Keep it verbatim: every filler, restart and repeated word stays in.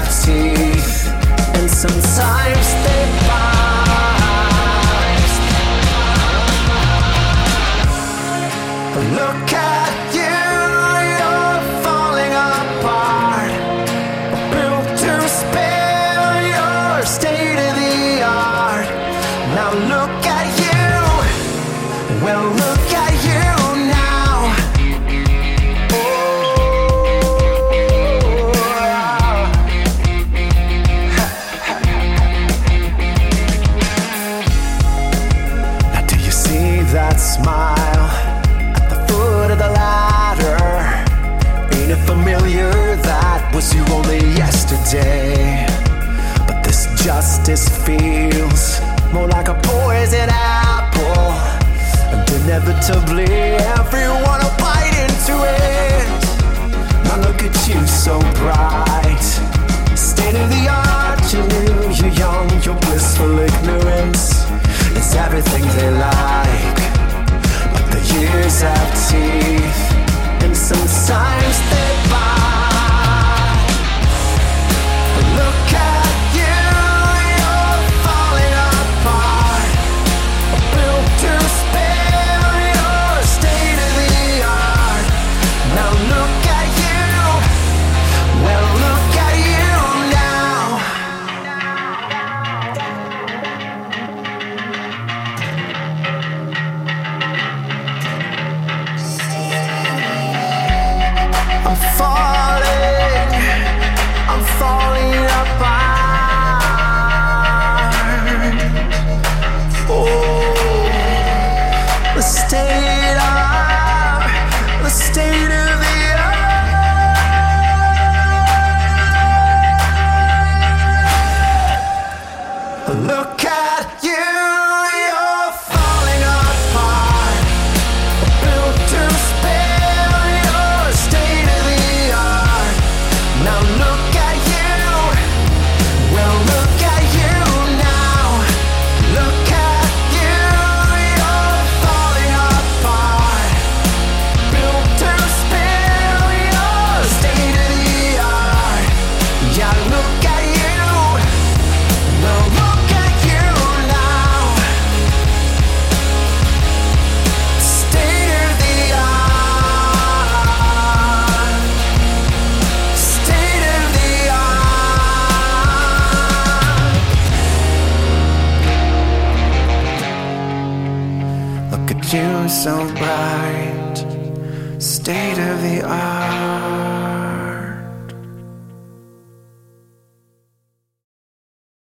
have teeth, and sometimes they bite. Look at you, you're falling apart. Built to spare your state of the art. Now look at you, well look at you now. Oh, now do you see that smile at the foot of the ladder? Ain't it familiar? That was you only yesterday. But this justice feels more like a poison apple, and inevitably everyone will bite into it. Now look at you, so bright, state of the art. You knew you're young, your blissful ignorance is everything they like. But the years have teeth, and sometimes they bite. Look at you, you're falling apart. Built to spare your state of the art. Now look at you, well look at you now. I'm falling, I'm falling apart. Oh, the state of, the state of the art. Look at you, you're falling apart. Built to spare your state of the art. Now look at you, well look at you now. Look at you, you're falling apart. Built to spare your state of the art. Yeah, look at you, well look at you now. State of the art. State of the art. Look at you, so bright. State of the art.